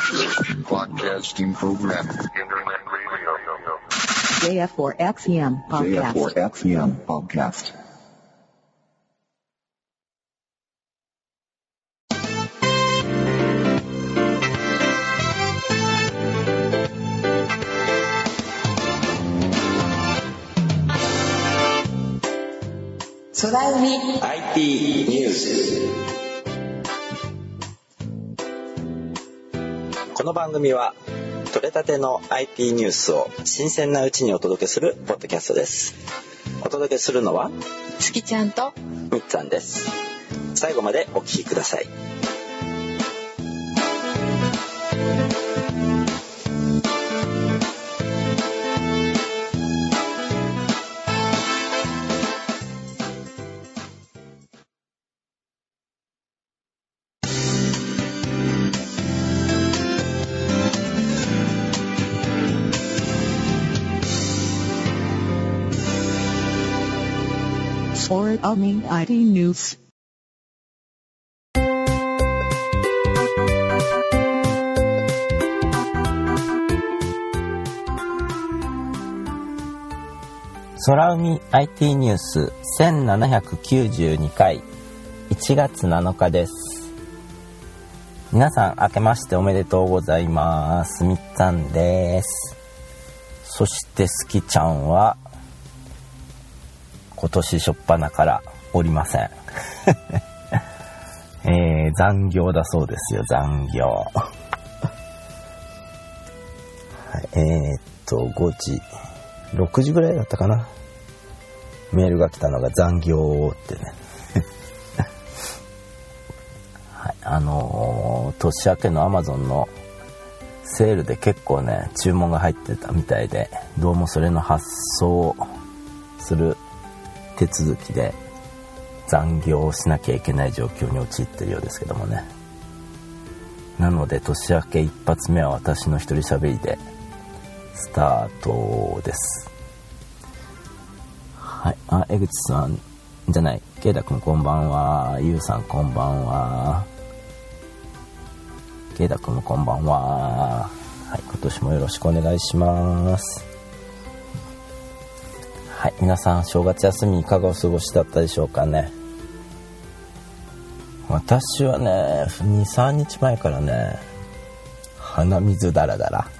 Podcasting program. Internet radio. JF4XEM podcast. JF4XEM podcast. 空海 IT ニュース。この番組は取れたての IT ニュースを新鮮なうちにお届けするポッドキャストです。お届けするのは月ちゃんとみっつぁんです。最後までお聞きください。 Or IT News. 空海 IT ニュース1792回1月7日です。皆さん明けましておめでとうございます。みっつぁんです。そしてすきちゃんは今年初っ端からおりません、残業だそうですよ。残業5時6時ぐらいだったかな、メールが来たのが残業ってねはい、年明けの Amazon のセールで結構ね注文が入ってたみたいで、どうもそれの発送する手続きで残業をしなきゃいけない状況に陥ってるようですけどもね。なので年明け一発目は私の一人喋りでスタートです。はい、江口さんじゃない、ケイダ君こんばんは。ゆうさんこんばんは。ケイダ君もこんばんは。はい、今年もよろしくお願いします。はい、皆さん正月休みいかがお過ごしだったでしょうかね。私はね 2,3 日前からね鼻水だらだら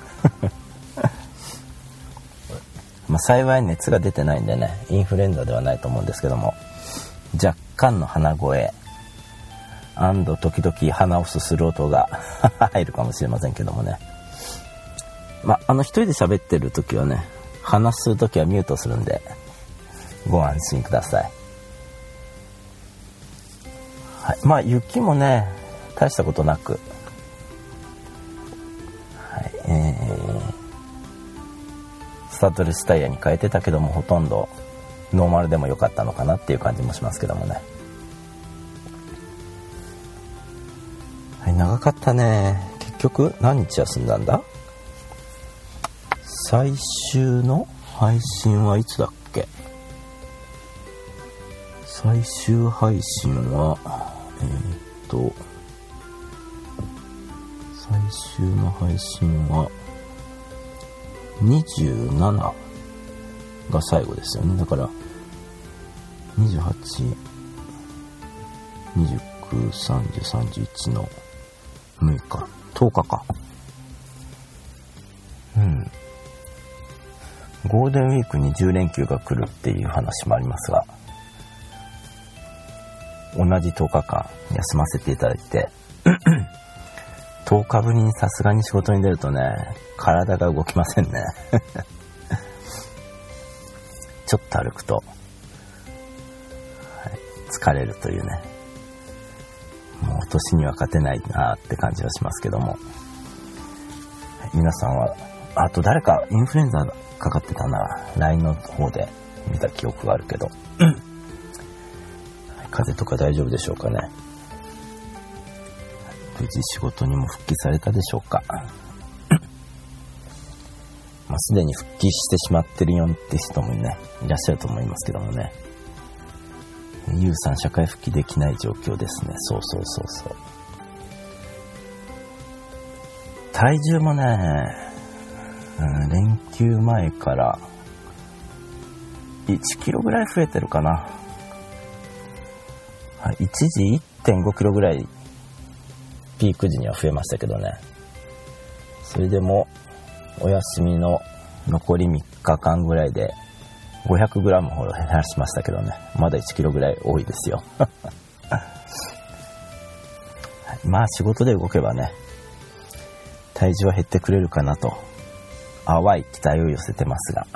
幸い熱が出てないんでねインフルエンザではないと思うんですけども、若干の鼻声&時々鼻をすする音が入るかもしれませんけどもね。一人で喋ってる時はね、話すときはミュートするんでご安心ください。はい、雪もね大したことなく、はい、スタッドレスタイヤに変えてたけどもほとんどノーマルでも良かったのかなっていう感じもしますけどもね。はい、長かったね。結局何日休んだんだ。最終の配信はいつだっけ。最終配信は最終の配信は27が最後ですよね。だから28、29、30、31の6日、10日か。ゴールデンウィークに10連休が来るっていう話もありますが、同じ10日間休ませていただいて10日ぶりにさすがに仕事に出るとね体が動きませんねちょっと歩くと、はい、疲れるというね、もう年には勝てないなって感じはしますけども、はい、皆さんはあと誰かインフルエンザかかってたな、 LINE の方で見た記憶があるけど風邪とか大丈夫でしょうかね。無事仕事にも復帰されたでしょうかすでに復帰してしまってるよって人もねいらっしゃると思いますけどもね。ゆうさん社会復帰できない状況ですね。そう。 体重もね、連休前から1キロぐらい増えてるかな。一時 1.5 キロぐらいピーク時には増えましたけどね。それでもお休みの残り3日間ぐらいで500グラムほど減らしましたけどね。まだ1キロぐらい多いですよ。まあ仕事で動けばね、体重は減ってくれるかなと淡い期待を寄せてますが。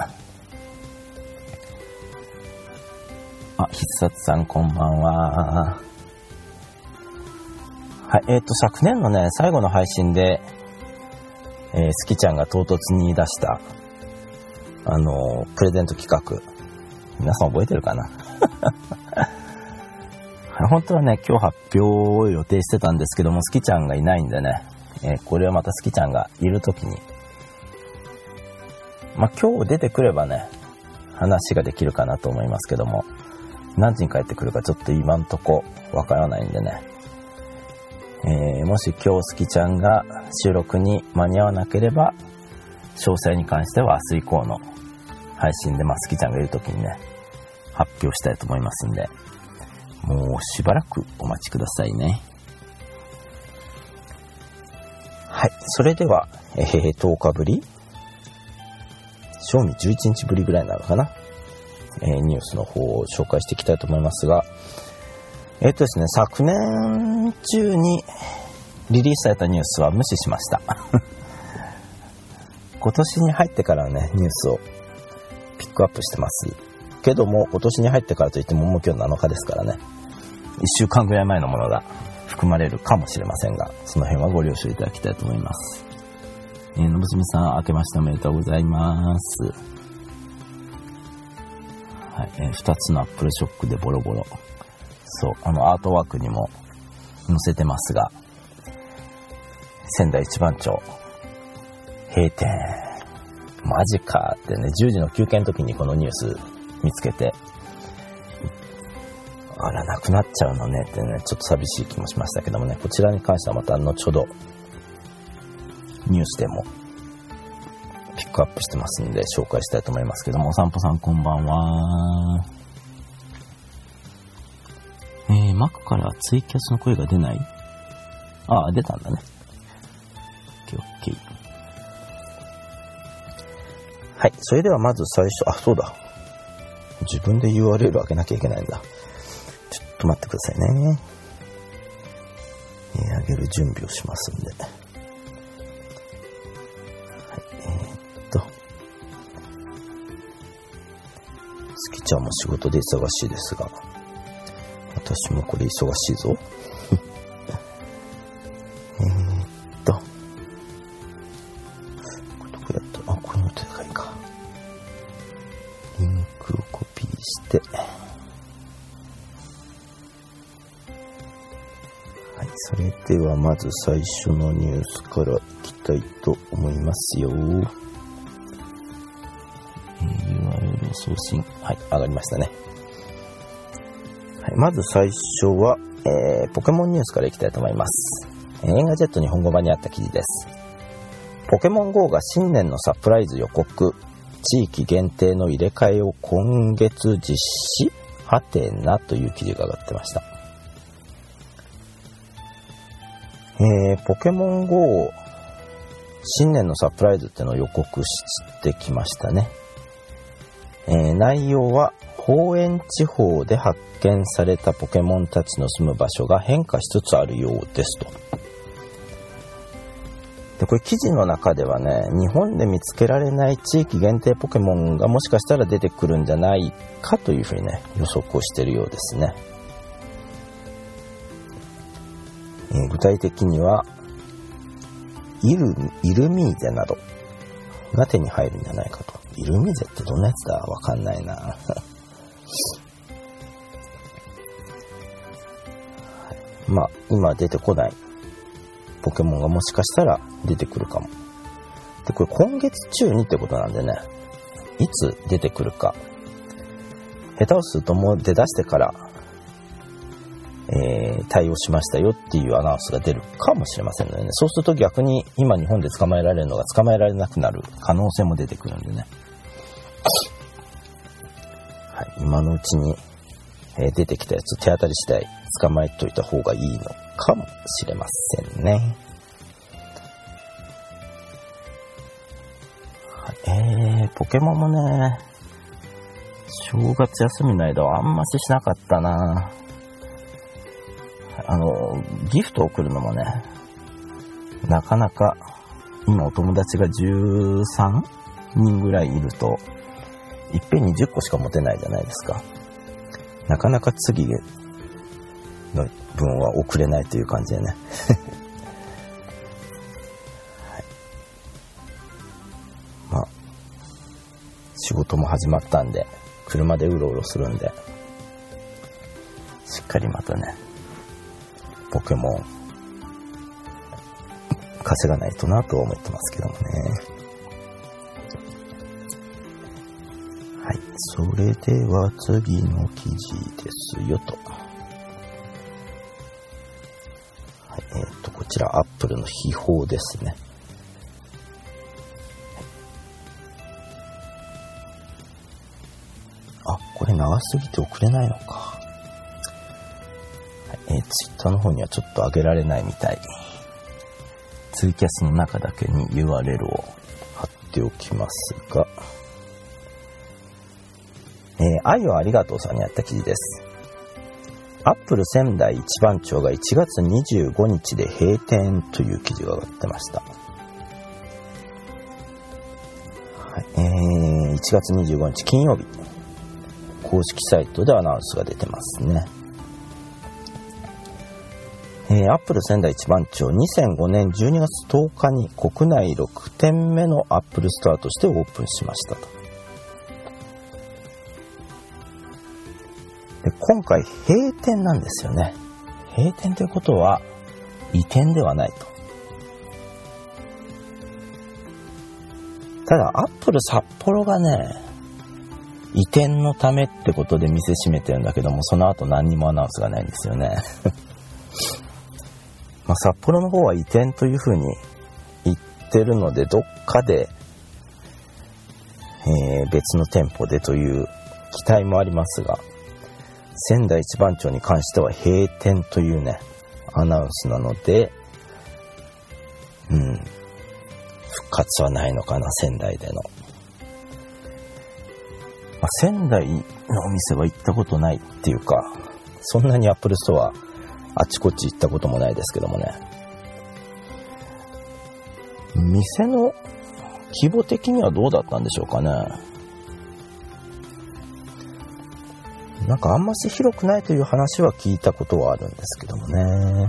必殺さんこんばんは。はい、昨年のね最後の配信で、スキちゃんが唐突に出したプレゼント企画、皆さん覚えてるかな？本当はね今日発表を予定してたんですけども、スキちゃんがいないんでね、これはまたスキちゃんがいるときに、今日出てくればね話ができるかなと思いますけども、何時に帰ってくるかちょっと今んとこわからないんでね、もし今日スキちゃんが収録に間に合わなければ、詳細に関しては明日以降の配信で、スキちゃんがいるときにね発表したいと思いますんで、もうしばらくお待ちくださいね。はい、それでは、10日ぶり、賞味11日ぶりぐらいなのかな、ニュースの方を紹介していきたいと思いますが、ですね、昨年中にリリースされたニュースは無視しました。今年に入ってからね、ニュースをピックアップしてますけども、今年に入ってからといってももう今日7日ですからね、1週間ぐらい前のものが含まれるかもしれませんが、その辺はご了承いただきたいと思います。のぶすみさん、明けましておめでとうございます。はい、2つのアップルショックでボロボロ。そう、アートワークにも載せてますが、仙台一番町閉店、マジかってね、10時の休憩の時にこのニュース見つけて、あらなくなっちゃうのねってね、ちょっと寂しい気もしましたけどもね、こちらに関してはまた後ほどニュースでもピックアップしてますんで紹介したいと思いますけども、お散歩さんこんばんは。マックからツイキャスの声が出ない？出たんだね。オッケー。はい、それではまず最初、そうだ。自分で URL 開けなきゃいけないんだ。ちょっと待ってくださいね。上げる準備をしますんで。はい、スキちゃんも仕事で忙しいですが、私もこれ忙しいぞ。これやった。これの手がいいか。リンクをコピーして、はい、それではまず最初のニュースからいきたいと思いますよ。URL 送信。はい、上がりましたね。はい、まず最初は、ポケモンニュースからいきたいと思います。エンガジェット日本語版にあった記事です。ポケモン GO が新年のサプライズ予告、地域限定の入れ替えを今月実施？はてなという記事が上がってました。ポケモン GO 新年のサプライズってのを予告してきましたね。内容は方園地方で発見されたポケモンたちの住む場所が変化しつつあるようですと。で、これ記事の中ではね、日本で見つけられない地域限定ポケモンがもしかしたら出てくるんじゃないかというふうにね、予測をしているようですね。具体的にはイルミーゼなどが手に入るんじゃないかと。イルミーゼってどんなやつだ？わかんないな。まあ、今出てこないポケモンがもしかしたら出てくるかも。で、これ今月中にってことなんでね、いつ出てくるか。下手をするともう出だしてから、 対応しましたよっていうアナウンスが出るかもしれませんのでね。そうすると逆に今日本で捕まえられるのが捕まえられなくなる可能性も出てくるんでね。はい、今のうちに、出てきたやつ手当たり次第捕まえといた方がいいのかもしれませんね。はい、ポケモンもね、正月休みの間はあんましなかったな。ギフトを送るのもね、なかなか今お友達が13人ぐらいいるといっぺんに10個しか持てないじゃないですか。なかなか次の分は送れないという感じでね、はい、まあ仕事も始まったんで車でうろうろするんで、しっかりまたねポケモン稼がないとなと思ってますけどもね。はい、それでは次の記事ですよと。はい、こちらアップルの秘宝ですね。あ、これ長すぎて送れないのか。ツイッターの方にはちょっと上げられないみたい。ツイキャスの中だけに URL を貼っておきますが、愛をありがとうさんにあった記事です。アップル仙台一番町が1月25日で閉店という記事が上がってました。はい、1月25日金曜日、公式サイトでアナウンスが出てますね。アップル仙台一番町2005年12月10日に国内6店目のアップルストアとしてオープンしましたと。で、今回閉店なんですよね。閉店ということは移転ではないと。ただアップル札幌がね、移転のためってことで店閉めてるんだけども、その後何にもアナウンスがないんですよね。まあ、札幌の方は移転というふうに言ってるので、どっかで、別の店舗でという期待もありますが、仙台一番町に関しては閉店というねアナウンスなので、復活はないのかな、仙台での。まあ、仙台のお店は行ったことないっていうか、そんなにアップルストアあちこち行ったこともないですけどもね。店の規模的にはどうだったんでしょうかね。なんかあんまし広くないという話は聞いたことはあるんですけどもね。はい。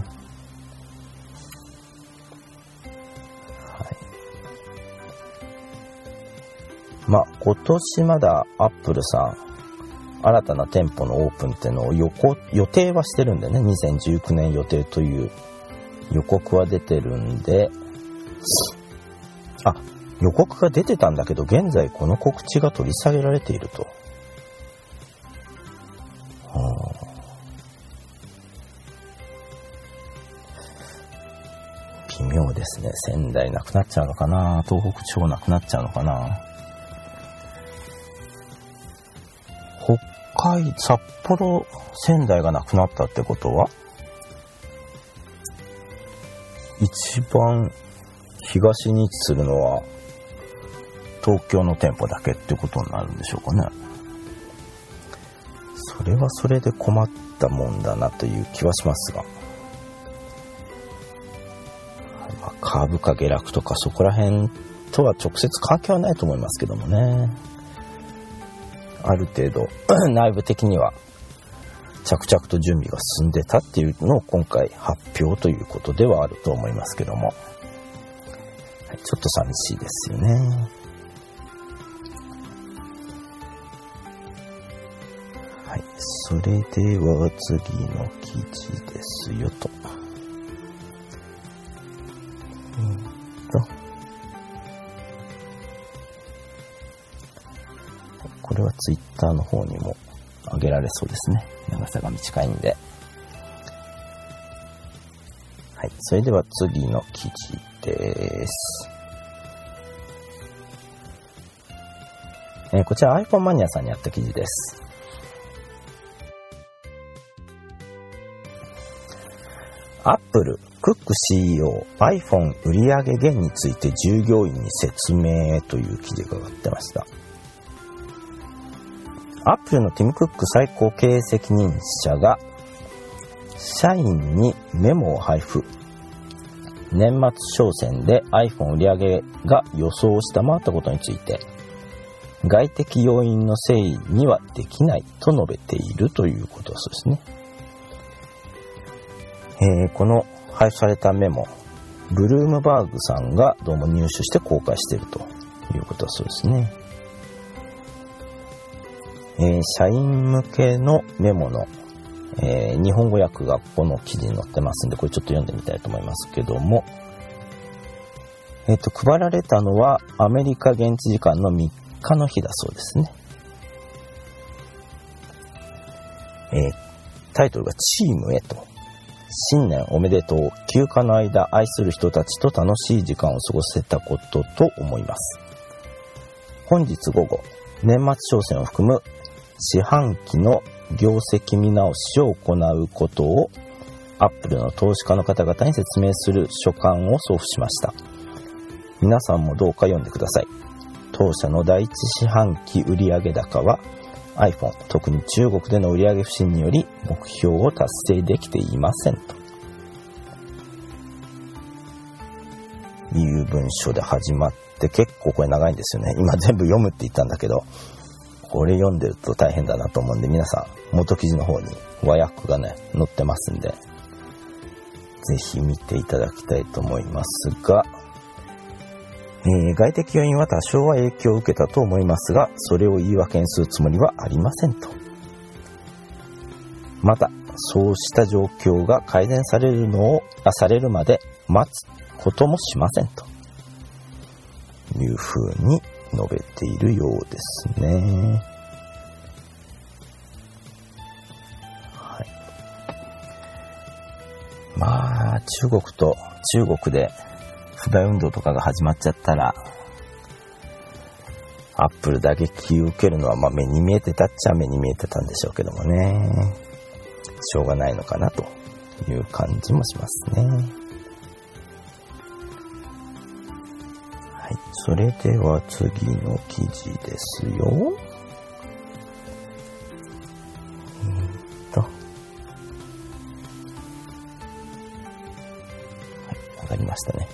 まあ今年まだアップルさん新たな店舗のオープンっていうのを予定はしてるんでね、2019年予定という予告は出てるんで、予告が出てたんだけど現在この告知が取り下げられていると。微妙ですね。仙台なくなっちゃうのかな、東北地方なくなっちゃうのかな。札幌、仙台がなくなったってことは、一番東に位置するのは東京の店舗だけってことになるんでしょうかね。それはそれで困ったもんだなという気はしますが、まあ、株価下落とかそこら辺とは直接関係はないと思いますけどもね。ある程度内部的には着々と準備が進んでたっていうのを今回発表ということではあると思いますけども、はい、ちょっと寂しいですよね。はい、それでは次の記事ですよと。これはツイッターの方にも上げられそうですね。長さが短いんで。 それでは次の記事です。こちら iPhone マニアさんにあった記事です。Apple、クック CEO、iPhone 売上減について従業員に説明という記事が上がってました。Apple のティム・クック最高経営責任者が社員にメモを配布。年末商戦で iPhone 売上が予想を下回ったことについて、外的要因のせいにはできないと述べているということですね。この配布されたメモ、ブルームバーグさんがどうも入手して公開しているということだそうですね。社員向けのメモの、日本語訳がこの記事に載ってますんで、これちょっと読んでみたいと思いますけども、配られたのはアメリカ現地時間の3日の日だそうですね。タイトルがチームへと。新年おめでとう。休暇の間愛する人たちと楽しい時間を過ごせたことと思います。本日午後、年末商戦を含む四半期の業績見直しを行うことを Apple の投資家の方々に説明する書簡を送付しました。皆さんもどうか読んでください。当社の第一四半期売上高はiPhone、特に中国での売上不振により目標を達成できていませんという文章で始まって、結構これ長いんですよね。今全部読むって言ったんだけど、これ読んでると大変だなと思うんで、皆さん元記事の方に和訳がね載ってますんで、ぜひ見ていただきたいと思いますが、外的要因は多少は影響を受けたと思いますが、それを言い訳にするつもりはありませんと。また、そうした状況が改善されるまで待つこともしませんというふうに述べているようですね。はい。まあ、中国で不買運動とかが始まっちゃったら、アップル打撃を受けるのは目に見えてたっちゃ目に見えてたんでしょうけどもね、しょうがないのかなという感じもしますね。はい、それでは次の記事ですよ。はい、わかりましたね。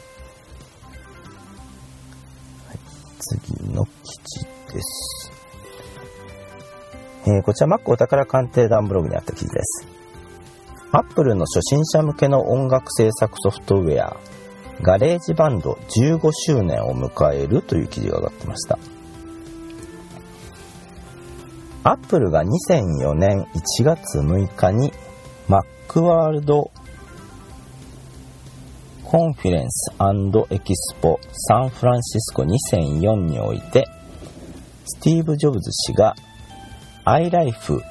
次の記事です。こちら Mac お宝鑑定団ブログにあった記事です。Apple の初心者向けの音楽制作ソフトウェアガレージバンド15周年を迎えるという記事が上がってました。Apple が2004年1月6日に Macworldコンフィレンス&エキスポサンフランシスコ2004において、スティーブ・ジョブズ氏が iLife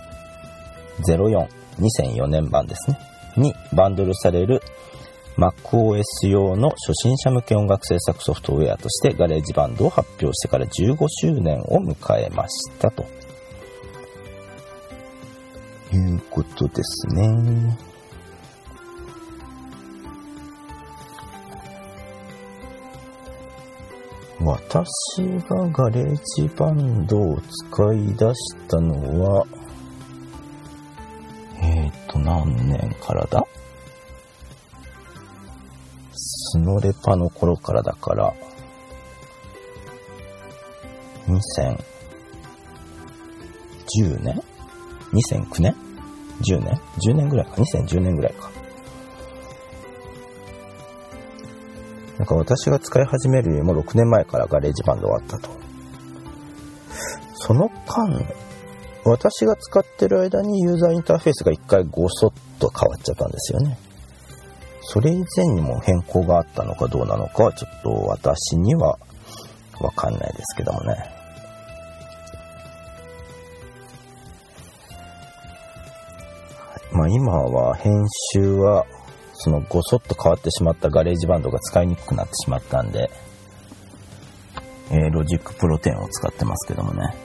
04 2004年版ですねにバンドルされる MacOS 用の初心者向け音楽制作ソフトウェアとしてガレージバンドを発表してから15周年を迎えましたということですね。私がガレージバンドを使い出したのは、何年からだ？スノレパの頃からだから、2010年 ?2009 年 ?10 年 ?10 年ぐらいか。2010年ぐらいか。なんか私が使い始めるよりも6年前からガレージバンドはあったと。その間、私が使ってる間にユーザーインターフェースが一回ごそっと変わっちゃったんですよね。それ以前にも変更があったのかどうなのかはちょっと私にはわかんないですけどもね。今は編集はそのごそっと変わってしまったガレージバンドが使いにくくなってしまったんで、ロジックプロ10を使ってますけどもね。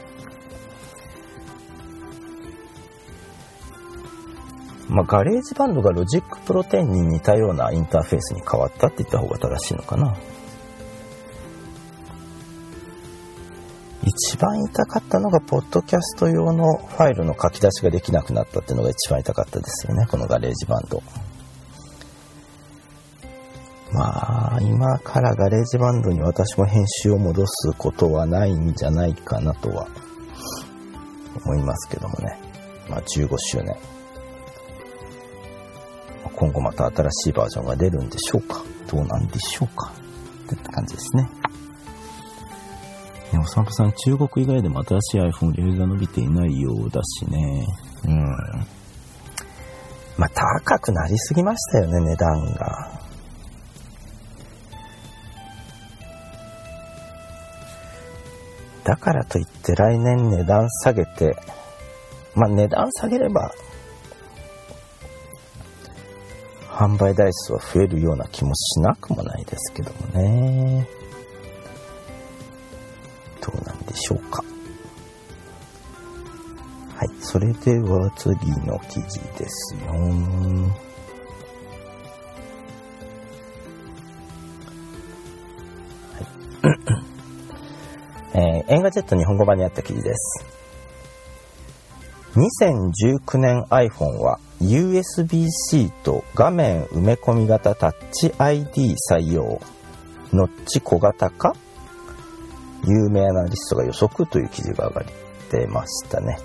ガレージバンドがロジックプロ10に似たようなインターフェースに変わったって言った方が正しいのかな。一番痛かったのがポッドキャスト用のファイルの書き出しができなくなったっていうのが一番痛かったですよね、このガレージバンド。今からガレージバンドに私も編集を戻すことはないんじゃないかなとは思いますけどもね。15周年。今後また新しいバージョンが出るんでしょうか、どうなんでしょうかって感じですね。お散歩さん、中国以外でも新しい iPhone 売り上げが伸びていないようだしね。高くなりすぎましたよね、値段が。だからといって来年値段下げて、値段下げれば販売台数は増えるような気もしなくもないですけどもね。どうなんでしょうか。はい、それでは次の記事ですよ。エンガジェット日本語版にあった記事です。2019年 iPhone は USB-C と画面埋め込み型タッチ ID 採用、ノッチ小型化、有名アナリストが予測という記事が上がってましたね。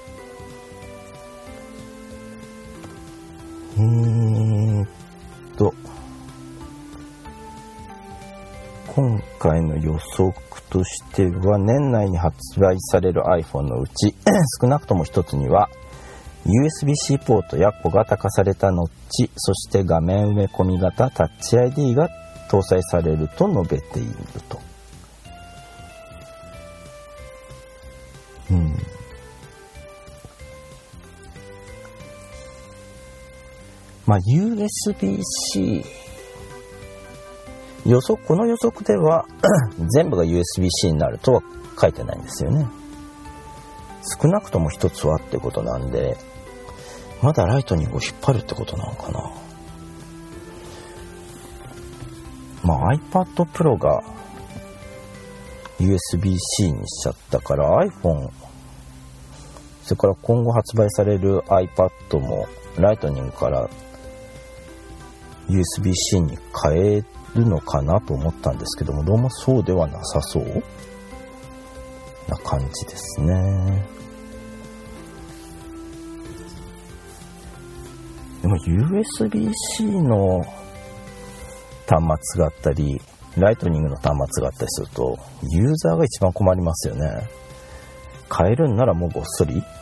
今回の予測としては、年内に発売される iPhone のうち少なくとも一つには USB-C ポートや小型化されたノッチ、そして画面埋め込み型タッチ ID が搭載されると述べていると。USB-C この予測では全部が USB-C になるとは書いてないんですよね。少なくとも一つはってことなんで、まだライトニングを引っ張るってことなのかな。iPad Pro が USB-C にしちゃったから iPhone、 それから今後発売される iPad もライトニングから USB-C に変えるのかなと思ったんですけども、どうもそうではなさそうな感じですね。でも USB-C の端末があったりライトニングの端末があったりするとユーザーが一番困りますよね。変えるんならもうごっそり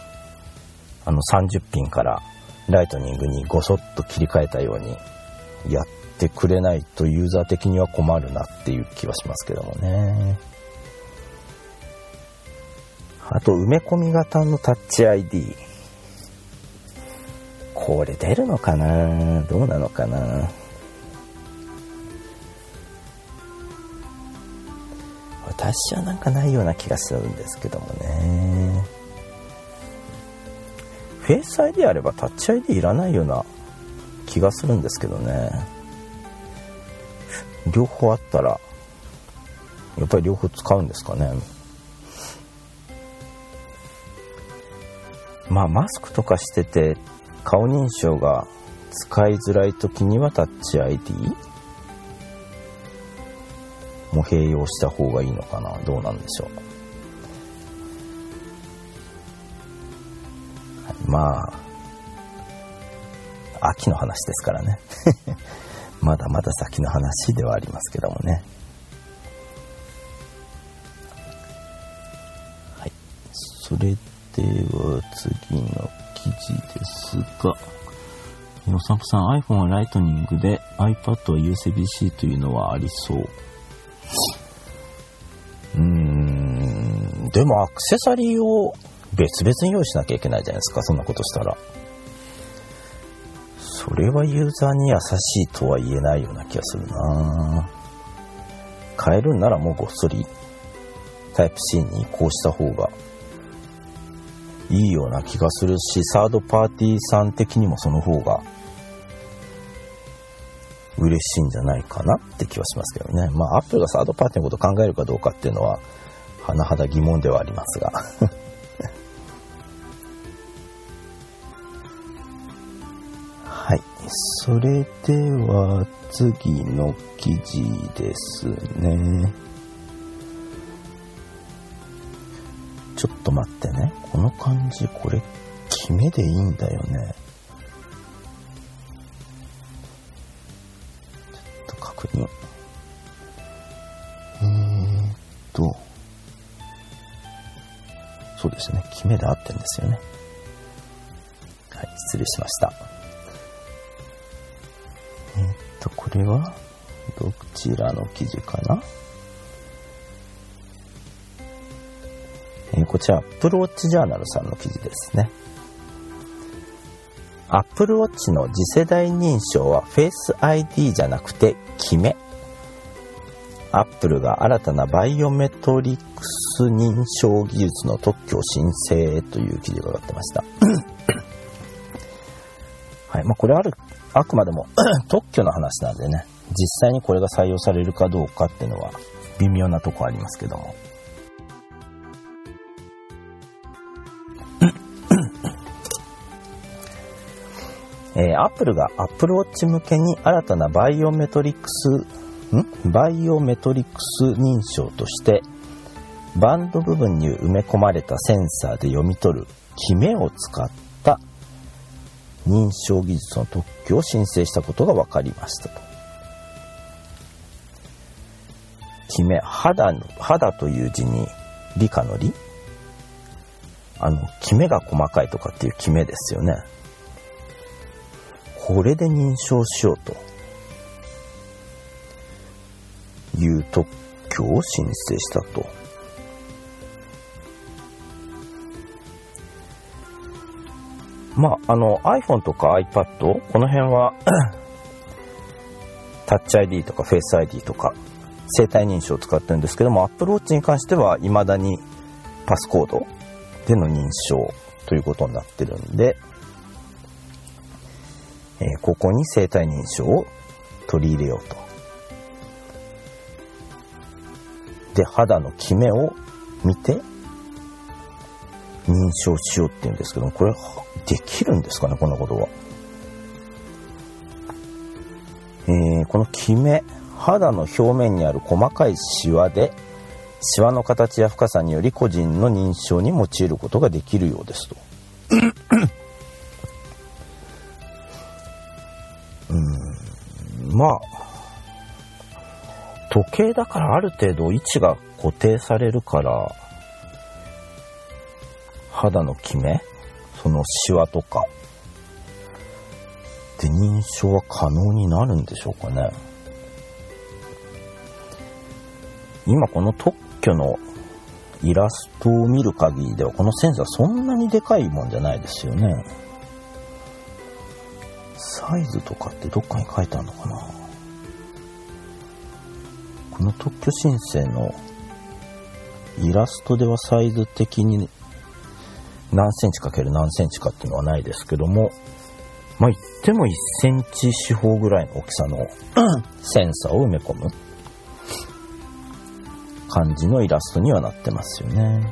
30ピンからライトニングにごそっと切り替えたようにやってくれないとユーザー的には困るなっていう気はしますけどもね。あと埋め込み型のタッチ ID、 これ出るのかな、どうなのかな。私はなんかないような気がするんですけどもね。フェイス ID あればタッチ ID いらないような気がするんですけどね。両方あったらやっぱり両方使うんですかね。マスクとかしてて顔認証が使いづらい時にはタッチ ID も併用した方がいいのかな、どうなんでしょう。秋の話ですからねまだまだ先の話ではありますけどもね。はい、それでは次の記事ですが、お散歩さん、 iPhone はライトニングで iPad は USB-C というのはありそう。でもアクセサリーを別々に用意しなきゃいけないじゃないですか、そんなことしたら。それはユーザーに優しいとは言えないような気がするな。変えるんならもうごっそりタイプ C に移行した方がいいような気がするし、サードパーティーさん的にもその方が嬉しいんじゃないかなって気はしますけどね。まあ Apple がサードパーティーのことを考えるかどうかっていうのは甚だ疑問ではありますがはい、それでは次の記事ですね。ちょっと待ってね、この漢字これ決めでいいんだよね。ちょっと確認。そうですね、決めで合ってんですよね。はい、失礼しました。これはどちらの記事かな。こちら Apple Watch Journal さんの記事ですね。Apple Watch の次世代認証は Face ID じゃなくて決め。Apple が新たなバイオメトリクス認証技術の特許を申請という記事が上がってました。はい、まあ、これあくまでも特許の話なんでね、実際にこれが採用されるかどうかっていうのは微妙なとこありますけども。Apple が Apple Watch 向けに新たなバイオメトリクス認証としてバンド部分に埋め込まれたセンサーで読み取る決めを使った認証技術の特許を申請したことが分かりましたと。決め、肌という字に理科の理、決めが細かいとかっていう決めですよね。これで認証しようという特許を申請したと。まあ、iPhone とか iPad、この辺はタッチ ID とかフェイス ID とか生体認証を使ってるんですけども、Apple Watch に関しては未だにパスコードでの認証ということになってるんで、ここに生体認証を取り入れようと。で、肌のキメを見て認証しようって言うんですけども、これできるんですかね、こんなことは。このキメ、肌の表面にある細かいシワで、シワの形や深さにより個人の認証に用いることができるようですと。まあ時計だからある程度位置が固定されるから、肌のキメ、そのシワとかで認証は可能になるんでしょうかね。今この特許のイラストを見る限りでは、このセンサーそんなにでかいもんじゃないですよね。サイズとかってどっかに書いてあるのかな。この特許申請のイラストではサイズ的に何センチかける何センチかっていうのはないですけども、まあ言っても1センチ四方ぐらいの大きさのセンサーを埋め込む感じのイラストにはなってますよね。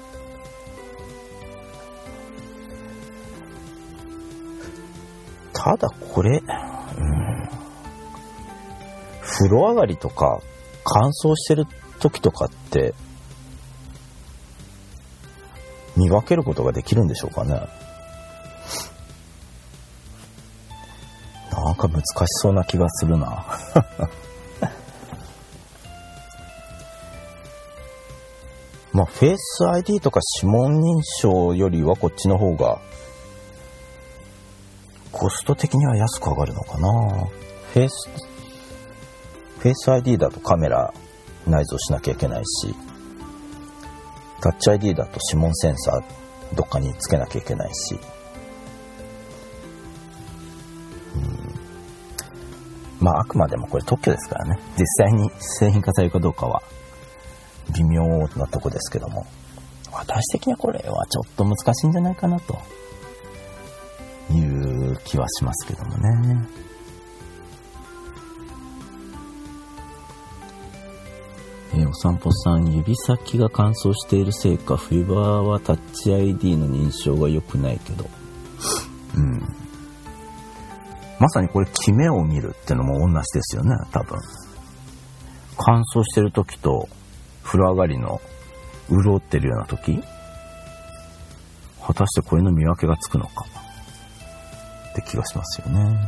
ただこれ、風呂上がりとか乾燥してる時とかって見分けることができるんでしょうかね。なんか難しそうな気がするな。まあフェイス ID とか指紋認証よりはこっちの方がコスト的には安く上がるのかな。フェイス ID だとカメラ内蔵しなきゃいけないし、タッチ ID だと指紋センサーどっかにつけなきゃいけないし、 あくまでもこれ特許ですからね、実際に製品化されるかどうかは微妙なとこですけども、私的にはこれはちょっと難しいんじゃないかなという気はしますけどもね。お散歩さん、指先が乾燥しているせいか冬場はタッチ ID の認証が良くないけど、まさにこれキメを見るってのも同じですよね。多分乾燥してる時と風呂上がりの潤ってるような時、果たしてこれの見分けがつくのかって気がしますよね。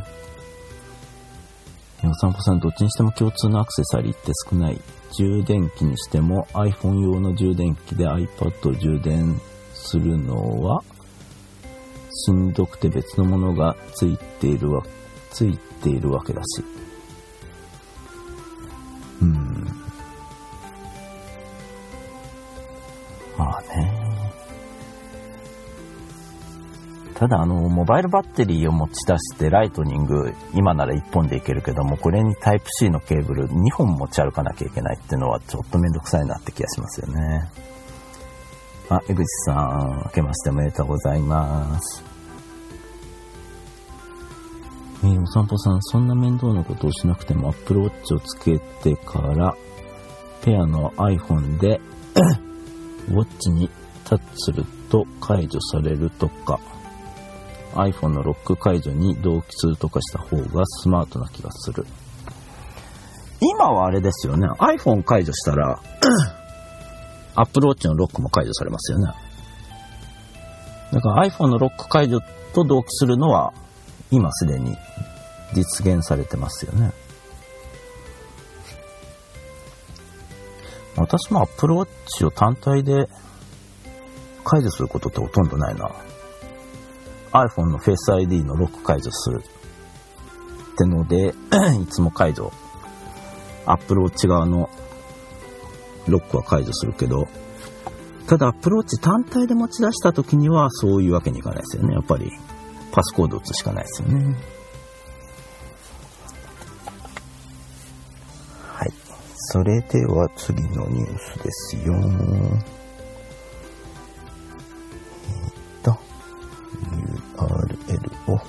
お散歩さん、どっちにしても共通のアクセサリーって少ない。充電器にしても iPhone 用の充電器で iPad を充電するのはしんどくて別のものがついているわけだし、まあね。ただモバイルバッテリーを持ち出してライトニング今なら1本でいけるけども、これにタイプ C のケーブル2本持ち歩かなきゃいけないっていうのはちょっとめんどくさいなって気がしますよね。江口さん、明けましておめでとうございます。お散歩さん、そんな面倒なことをしなくても Apple Watch をつけてからペアの iPhone でウォッチにタッチすると解除されるとか、iPhone のロック解除に同期するとかした方がスマートな気がする。今はあれですよね、 iPhone 解除したらApple Watch のロックも解除されますよね。だから iPhone のロック解除と同期するのは今すでに実現されてますよね。私も Apple Watch を単体で解除することってほとんどないな。iPhone の Face ID のロック解除するってのでいつも解除、 Apple Watch 側のロックは解除するけど、ただ Apple Watch 単体で持ち出した時にはそういうわけにいかないですよね。やっぱりパスコード打つしかないですよね。はい、それでは次のニュースですよ。URL をコ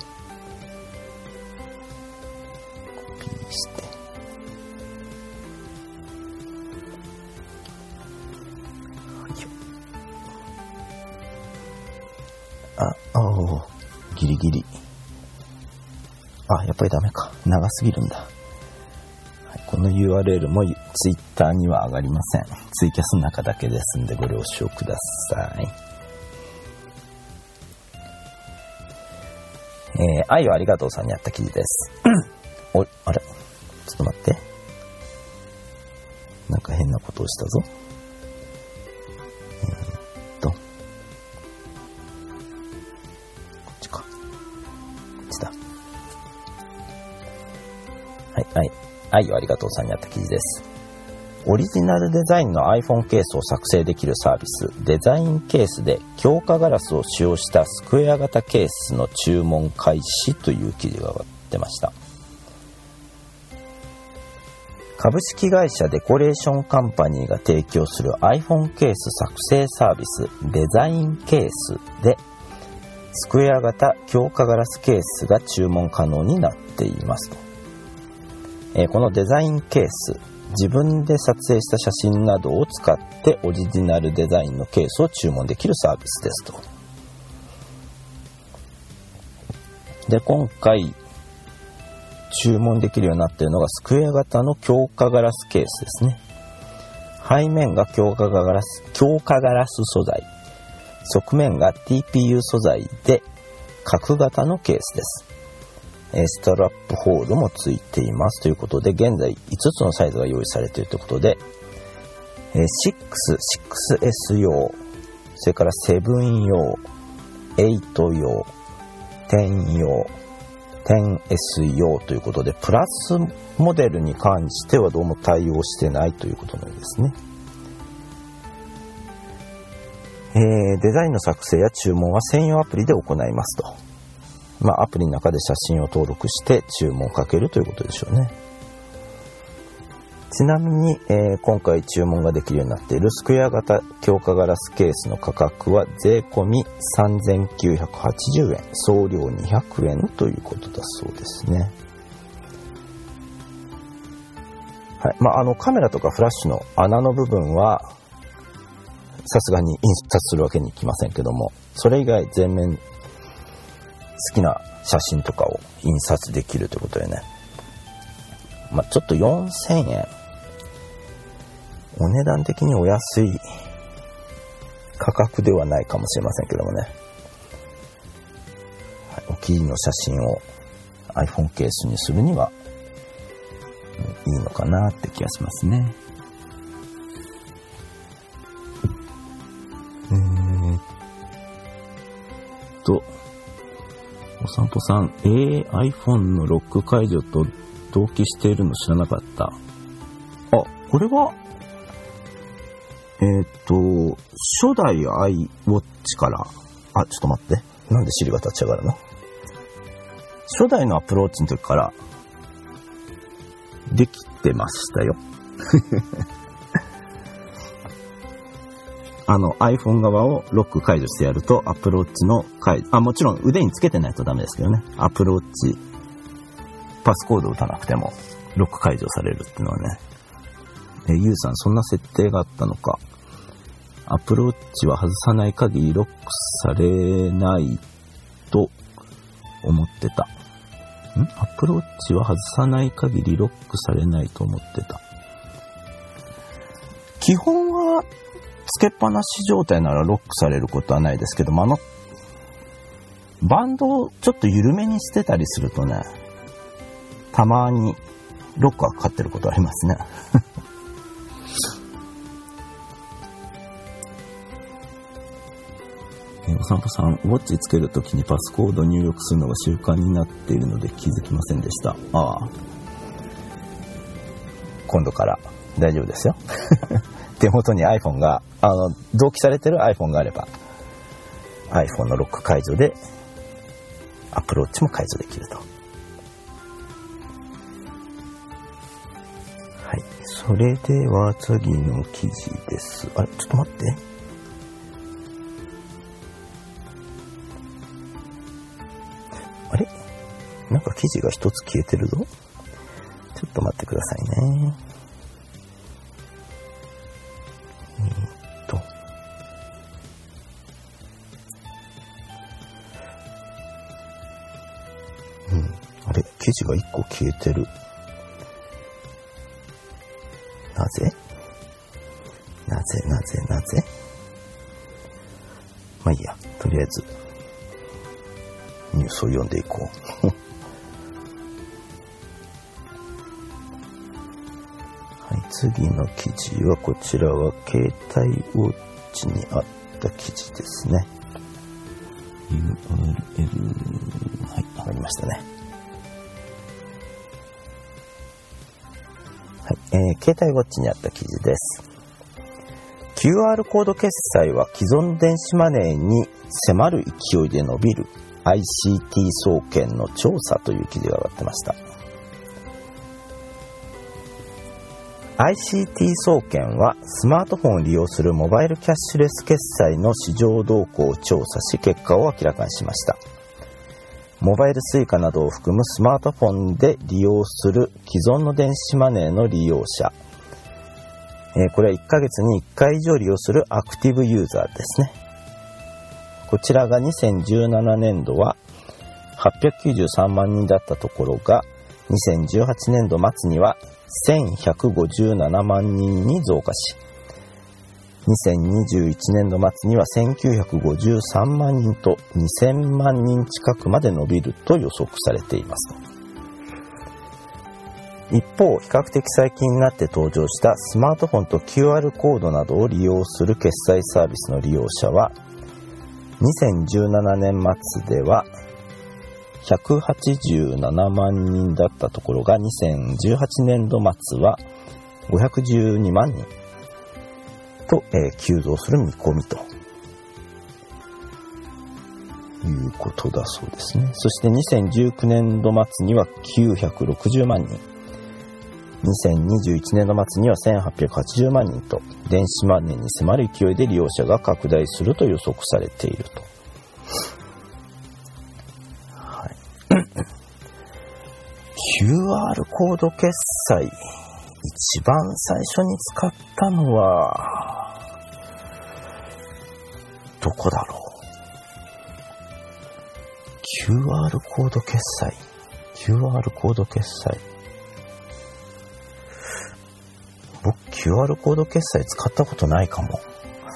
ピーしてギリギリ。やっぱりダメか。長すぎるんだ。この URL も Twitter には上がりません。ツイキャスの中だけですんでご了承ください。愛をありがとうさんにあった記事です。あれちょっと待って。なんか変なことをしたぞ。こっちか。こっちだ。はい。愛をありがとうさんにあった記事です。オリジナルデザインの iPhone ケースを作成できるサービス、デザインケースで強化ガラスを使用したスクエア型ケースの注文開始という記事が出ました。株式会社デコレーションカンパニーが提供する iPhone ケース作成サービス、デザインケースでスクエア型強化ガラスケースが注文可能になっていますと。このデザインケース、自分で撮影した写真などを使ってオリジナルデザインのケースを注文できるサービスですと。で、今回注文できるようになっているのがスクエア型の強化ガラスケースですね。背面が強化ガラス素材、側面が TPU 素材で角型のケースです。ストラップホールもついていますということで、現在5つのサイズが用意されているということで、6S 用、それから7用、8用、10用、10S 用ということで、プラスモデルに関してはどうも対応してないということのようですね。デザインの作成や注文は専用アプリで行いますと。 アプリの中で写真を登録して注文をかけるということでしょうね。ちなみに、今回注文ができるようになっているスクエア型強化ガラスケースの価格は税込み3980円、送料200円ということだそうですね。はい。カメラとかフラッシュの穴の部分はさすがに印刷するわけにいきませんけども、それ以外全面好きな写真とかを印刷できるということでね。ちょっと4000円。お値段的にお安い価格ではないかもしれませんけどもね。はい、お気に入りの写真を iPhone ケースにするにはいいのかなって気がしますね。お散歩さん、iPhone のロック解除と同期しているの知らなかった。これは初代 iWatch から、ちょっと待って。なんで尻が立ち上がるの？初代のアプローチの時からできてましたよ。iPhone 側をロック解除してやると、アプローチの解除、もちろん腕につけてないとダメですけどね。アプローチ、パスコードを打たなくても、ロック解除されるっていうのはね。ゆうさん、そんな設定があったのか。アプローチは外さない限りロックされないと思ってた。アプローチは外さない限りロックされないと思ってた。基本はつけっぱなし状態ならロックされることはないですけども、バンドをちょっと緩めにしてたりするとね、たまにロックがかかってることありますね。お散歩さん、ウォッチつけるときにパスコード入力するのが習慣になっているので気づきませんでした。今度から大丈夫ですよ。手元に iPhone が、同期されてる iPhone があれば、iPhone のロック解除で、アプローチも解除できると。はい。それでは次の記事です。ちょっと待って。なんか記事が一つ消えてるぞ。ちょっと待ってくださいね。記事が一個消えてる。なぜまあいいや、とりあえずニュースを読んでいこう。はい、次の記事はこちらは携帯ウォッチにあった記事ですね。URL、はい、わかりましたね。はい、携帯ウォッチにあった記事です。QR コード決済は既存電子マネーに迫る勢いで伸びる ICT 総研の調査という記事が上がってました。ICT 総研はスマートフォンを利用するモバイルキャッシュレス決済の市場動向を調査し結果を明らかにしました。モバイルスイカなどを含むスマートフォンで利用する既存の電子マネーの利用者、これは1ヶ月に1回以上利用するアクティブユーザーですね。こちらが2017年度は893万人だったところが2018年度末には1157万人に増加し、2021年度末には1953万人と2000万人近くまで伸びると予測されています。一方、比較的最近になって登場したスマートフォンと QR コードなどを利用する決済サービスの利用者は、2017年末では187万人だったところが2018年度末は512万人と、急増する見込みということだそうですね。そして2019年度末には960万人、2021年度末には1880万人と、電子マネーに迫る勢いで利用者が拡大すると予測されていると。はい、QR コード決済、一番最初に使ったのはどこだろう。QR コード決済、QR コード決済、僕 QR コード決済使ったことないかも。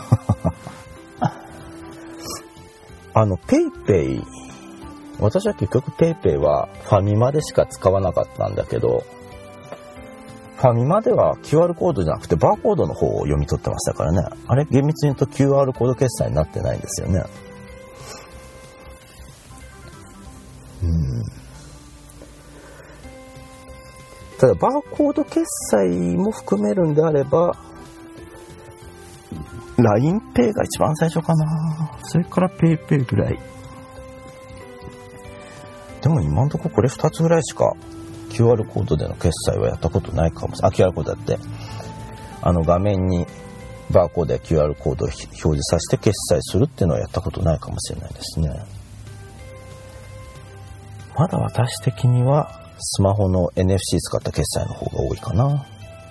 ペイペイ、私は結局ペイペイはファミマでしか使わなかったんだけど、ファミマでは QR コードじゃなくてバーコードの方を読み取ってましたからね。あれ厳密に言うと QR コード決済になってないんですよね。ただバーコード決済も含めるんであれば LINEPay が一番最初かな。それから PayPay ぐらい。でも今のところこれ2つぐらいしか QR コードでの決済はやったことないかもしれない。QR コードだって画面にバーコードや QR コードを表示させて決済するっていうのはやったことないかもしれないですね。まだ私的にはスマホの NFC 使った決済の方が多いかな。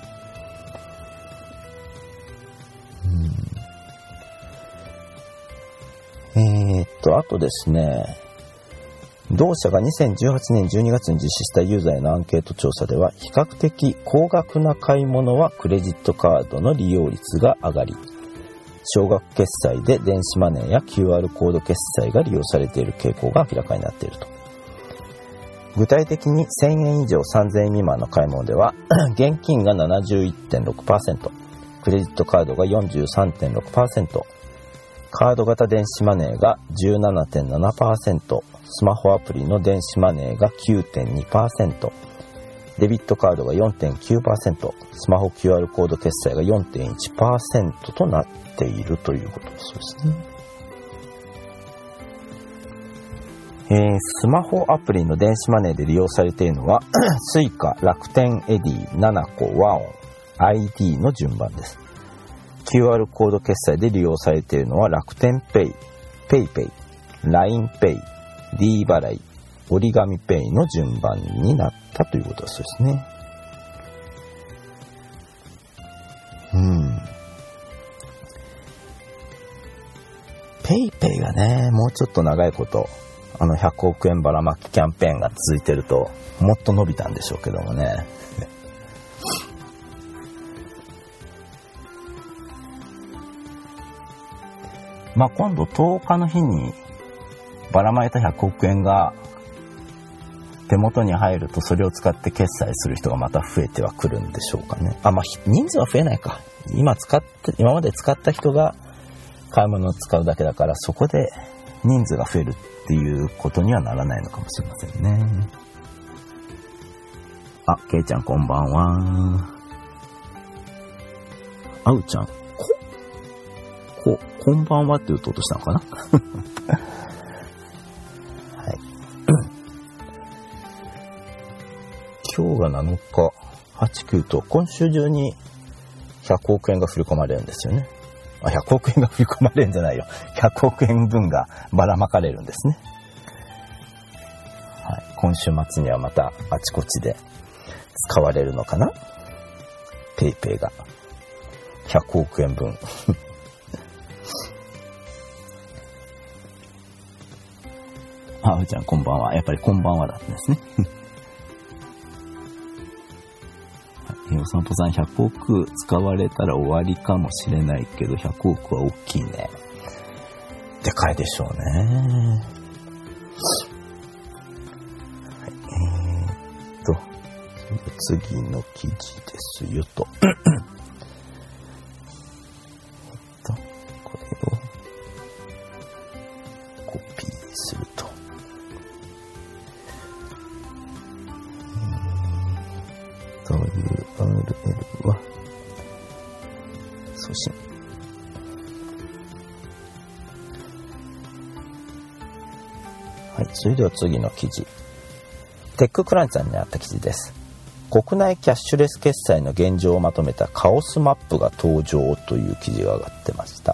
あとですね、同社が2018年12月に実施したユーザーへのアンケート調査では、比較的高額な買い物はクレジットカードの利用率が上がり、少額決済で電子マネーや QR コード決済が利用されている傾向が明らかになっていると。具体的に1000円以上3000円未満の買い物では現金が 71.6%、 クレジットカードが 43.6%、 カード型電子マネーが 17.7%、 スマホアプリの電子マネーが 9.2%、 デビットカードが 4.9%、 スマホ QR コード決済が 4.1% となっているということですね。スマホアプリの電子マネーで利用されているのはスイカ、楽天エディ、ナナコ、ワオン、ID の順番です。QR コード決済で利用されているのは楽天ペイ、ペイペイ、LINEペイ、D 払い、折り紙ペイの順番になったということですね。ペイペイがね、もうちょっと長いこと100億円ばらまきキャンペーンが続いてるともっと伸びたんでしょうけどもね。今度10日の日にばらまいた100億円が手元に入ると、それを使って決済する人がまた増えてはくるんでしょうかね。人数は増えないか。今まで使った人が買い物を使うだけだから、そこで人数が増えるっていうことにはならないのかもしれませんね。ケイちゃんこんばんは。あうちゃん、こんばんはって言うと落としたのかな。はい。今日が7日、8、9と今週中に100億円が振り込まれるんですよね。100億円が振り込まれるんじゃないよ。100億円分がばらまかれるんですね。はい。今週末にはまたあちこちで使われるのかな。ペイペイが100億円分。うちゃんこんばんは。やっぱりこんばんはだったんですね。お散歩さん、100億使われたら終わりかもしれないけど、100億は大きいね。でかいでしょうね。次の記事ですよと。これをコピーすると。URL は送信。 それでは次の記事、テッククランチさんにあった記事です。国内キャッシュレス決済の現状をまとめたカオスマップが登場という記事が上がってました。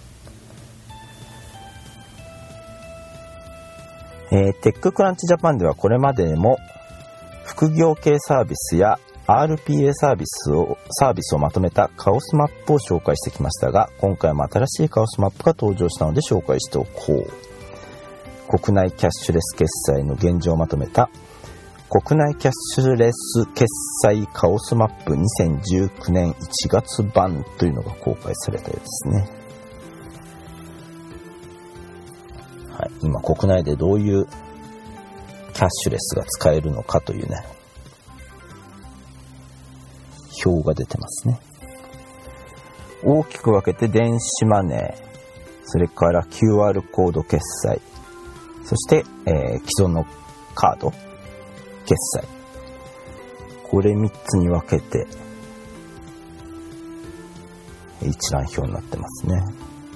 テッククランチジャパンではこれまでも副業系サービスや RPA サービスをまとめたカオスマップを紹介してきましたが、今回も新しいカオスマップが登場したので紹介しておこう。国内キャッシュレス決済の現状をまとめた国内キャッシュレス決済カオスマップ2019年1月版というのが公開されたようですね。はい、今国内でどういうキャッシュレスが使えるのかというね、表が出てますね。大きく分けて電子マネー、それから QR コード決済、そして、既存のカード決済、これ3つに分けて一覧表になってますね。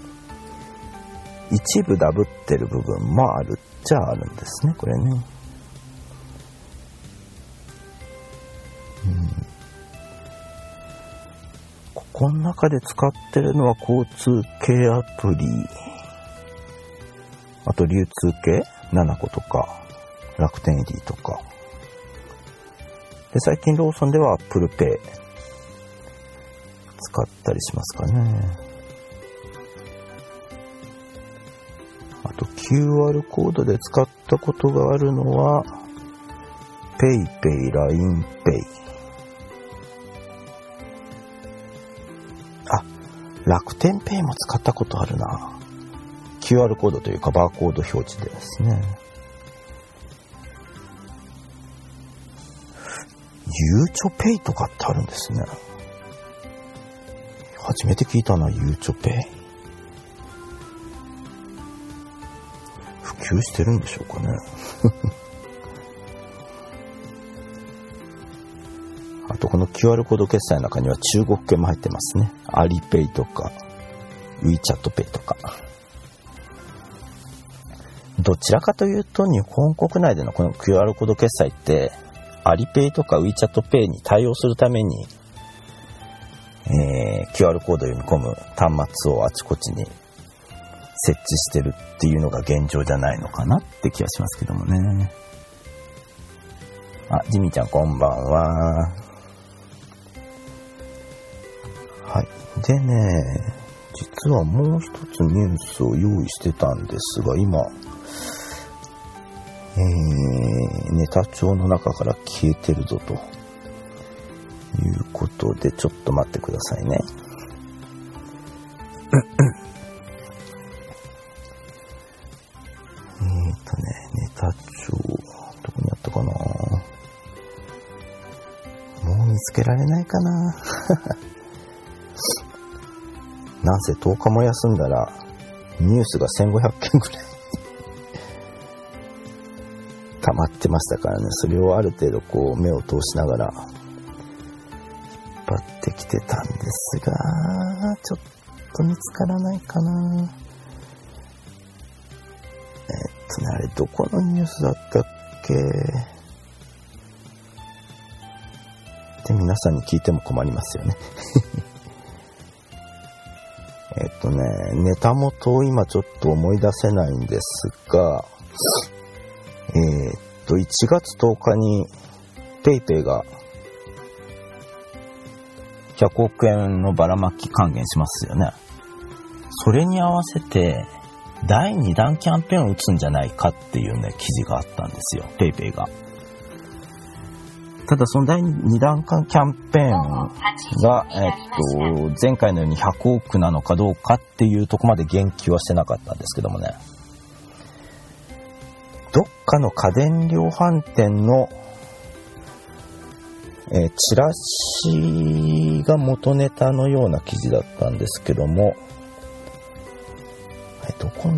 一部ダブってる部分もあるっちゃあるんですね、これね。この中で使ってるのは交通系アプリ、あと流通系7個とか楽天エリーとかで、最近ローソンでは Apple Pay 使ったりしますかね。あと QR コードで使ったことがあるのは PayPay、LINEPay、楽天ペイも使ったことあるな。 QR コードというかバーコード表示でですね。ゆうちょペイとかってあるんですね。初めて聞いたな、ゆうちょペイ。普及してるんでしょうかね。あとこの QR コード決済の中には中国系も入ってますね。アリペイとか WeChat ペイとか。どちらかというと日本国内でのこの QR コード決済ってアリペイとか WeChat ペイに対応するために、QR コードを読み込む端末をあちこちに設置してるっていうのが現状じゃないのかなって気がしますけどもね。あ、ジミーちゃんこんばんは。はい。でね、実はもう一つニュースを用意してたんですが、今、ネタ帳の中から消えてるぞということで、ちょっと待ってくださいね。ネタ帳、どこにあったかな。もう見つけられないかな。なんせ10日も休んだらニュースが1500件ぐらい溜まってましたからね。それをある程度こう目を通しながら引っ張ってきてたんですが、ちょっと見つからないかな。あれどこのニュースだったっけって皆さんに聞いても困りますよね。ネタ元を今ちょっと思い出せないんですが、1月10日にPayPayが100億円のばらまき還元しますよね。それに合わせて第2弾キャンペーンを打つんじゃないかっていうね、記事があったんですよ、PayPayが。ただその第2弾キャンペーンが、前回のように100億なのかどうかっていうとこまで言及はしてなかったんですけどもね。どっかの家電量販店の、チラシが元ネタのような記事だったんですけども、どこ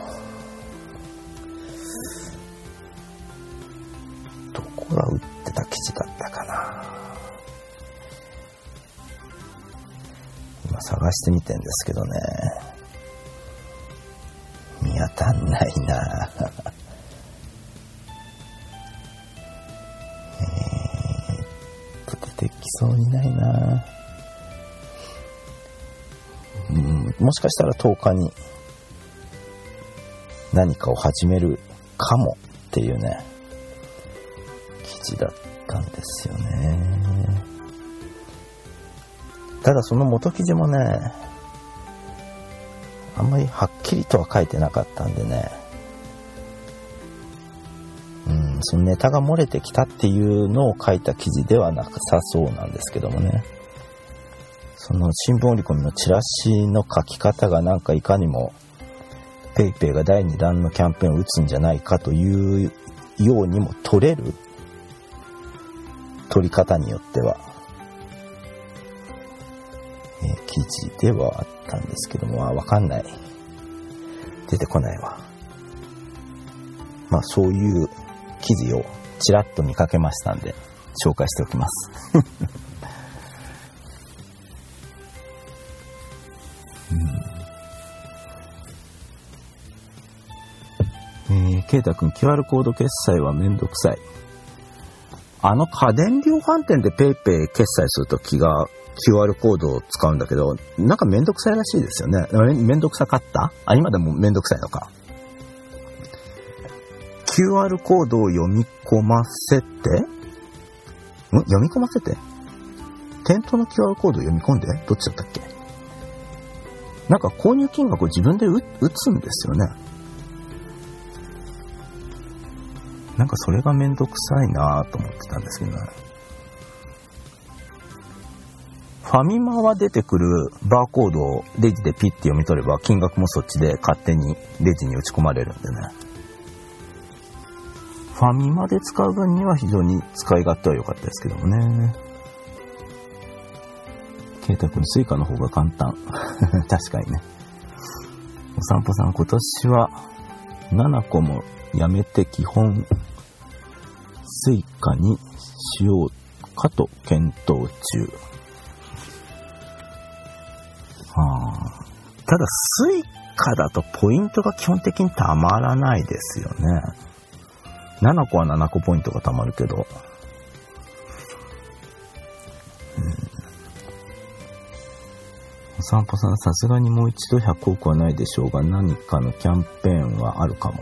が売ってた記事だったかな。今探してみてんですけどね、見当たんないな。 そうにないな。もしかしたら10日に何かを始めるかもっていうね、記事だったんですよね。ただその元記事もね、あんまりはっきりとは書いてなかったんでね、そのネタが漏れてきたっていうのを書いた記事ではなさそうなんですけどもね、その新聞折り込みのチラシの書き方がなんかいかにもペイペイが第2弾のキャンペーンを打つんじゃないかというようにも取れる、取り方によっては、記事ではあったんですけども、わかんない、出てこないわ。まあそういう記事をちらっと見かけましたんで紹介しておきますケイタ君、QR コード決済はめんどくさい。家電量販店でペイペイ決済するときが QR コードを使うんだけど、なんかめんどくさいらしいですよね。めんどくさかった？今でもめんどくさいのか。QR コードを読み込ませて、読み込ませて？店頭の QR コードを読み込んで？どっちだったっけ？なんか購入金額を自分で打つんですよね。なんかそれがめんどくさいなぁと思ってたんですけどね。ファミマは出てくるバーコードをレジでピッて読み取れば金額もそっちで勝手にレジに打ち込まれるんでね。ファミマで使う分には非常に使い勝手は良かったですけどもね。ケイタ君、スイカの方が簡単確かにね。お散歩さん、今年は7個もやめて基本スイカにしようかと検討中。ただスイカだとポイントが基本的にたまらないですよね。7個は7個ポイントがたまるけど、お散歩さん、さすがにもう一度100億はないでしょうが、何かのキャンペーンはあるかも。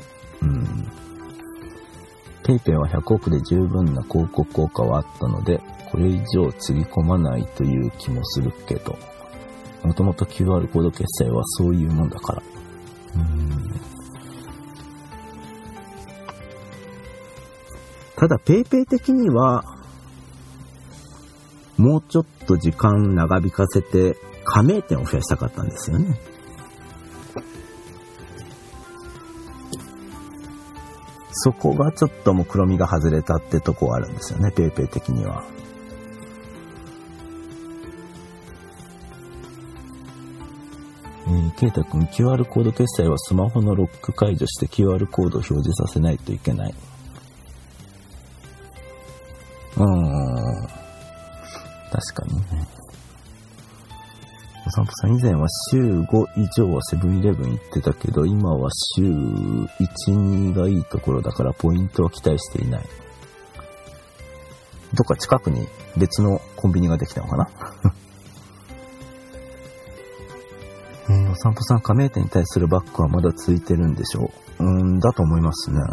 ペイペイは100億で十分な広告効果はあったので、これ以上つぎ込まないという気もするけど、もともと QR コード決済はそういうもんだから。ただペイペイ的にはもうちょっと時間長引かせて加盟店を増やしたかったんですよね。そこがちょっと目論見が外れたってとこはあるんですよね、ペイペイ的には。ケイタ君、QR コード決済はスマホのロック解除して QR コードを表示させないといけない。確かにね。お散歩さん、以前は週5以上はセブンイレブン行ってたけど、今は週1、2がいいところだからポイントは期待していない。どっか近くに別のコンビニができたのかなお散歩さん、加盟店に対するバックはまだ続いてるんでしょう。だと思いますね。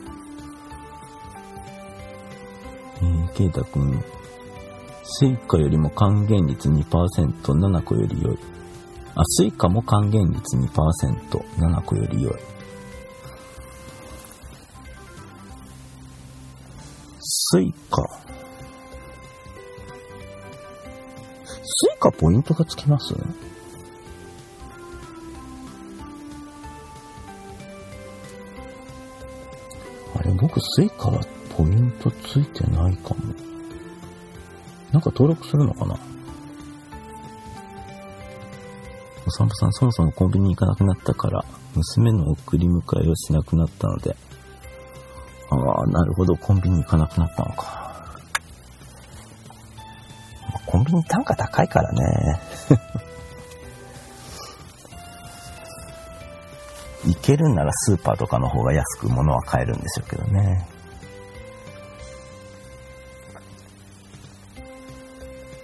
ケイタ君、スイカよりも還元率 2%、7個より良い。スイカも還元率 2%、7個より良い。スイカポイントがつきます？僕スイカはポイントついてないかも。なんか登録するのかな。お散歩さん、そもそもコンビニに行かなくなったから娘の送り迎えをしなくなったので。なるほど、コンビニ行かなくなったのか。コンビニ単価高いからね行けるんならスーパーとかの方が安く物は買えるんでしょうけどね。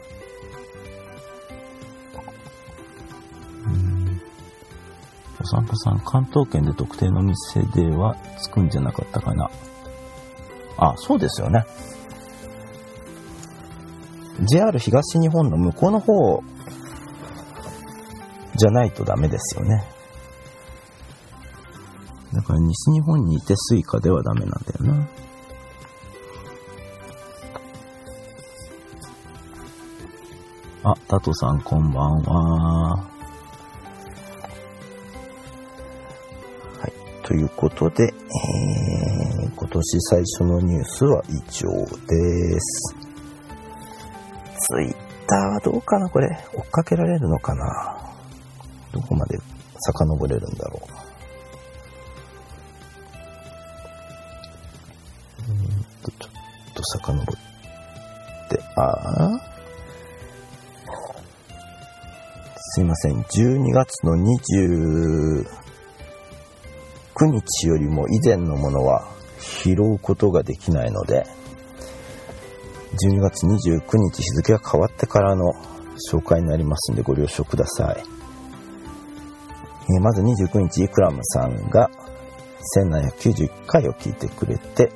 散歩さん、関東圏で特定の店ではつくんじゃなかったかな。あ、そうですよね。JR 東日本の向こうの方じゃないとダメですよね。だから西日本にいてスイカではダメなんだよな。あ、タトさんこんばんは。はい、ということで、今年最初のニュースは以上です。ツイッターはどうかなこれ。追っかけられるのかな。どこまで遡れるんだろう。ちょっと遡って、すいません。12月の29日よりも以前のものは拾うことができないので、12月29日日付が変わってからの紹介になりますのでご了承ください。まず29日イクラムさんが1791回を聞いてくれて、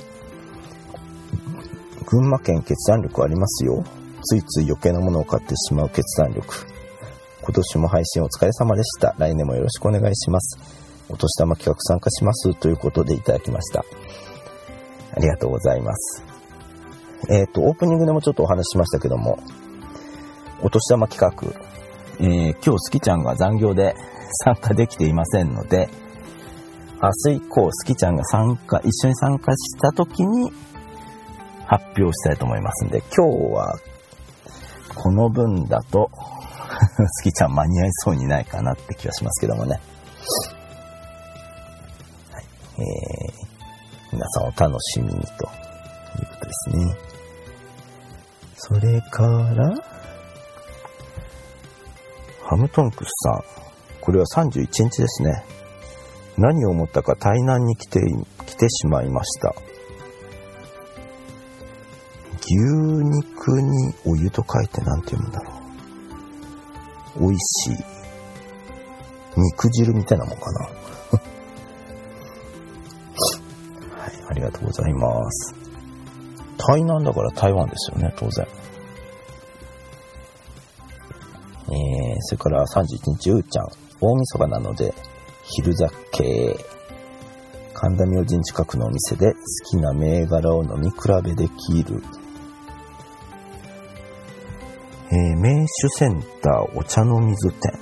群馬県決断力ありますよ。ついつい余計なものを買ってしまう決断力。今年も配信お疲れ様でした。来年もよろしくお願いします。お年玉企画参加しますということでいただきました。ありがとうございます。オープニングでもちょっとお話ししましたけども、お年玉企画、今日スキちゃんが残業で参加できていませんので、明日以降スキちゃんが一緒に参加した時に発表したいと思いますので、今日はこの分だとスキちゃん間に合いそうにないかなって気がしますけどもね。はい、皆さんお楽しみにということですね。それからハムトンクスさん、これは31日ですね。何を思ったか台南に来てしまいました。牛肉にお湯と書いてなんて読むんだろう。美味しい肉汁みたいなもんかな。はい、ありがとうございます。台南だから台湾ですよね、当然。それから31日、うーちゃん、大晦日なので昼酒。神田明神近くのお店で好きな銘柄を飲み比べできる。名酒センターお茶の水店。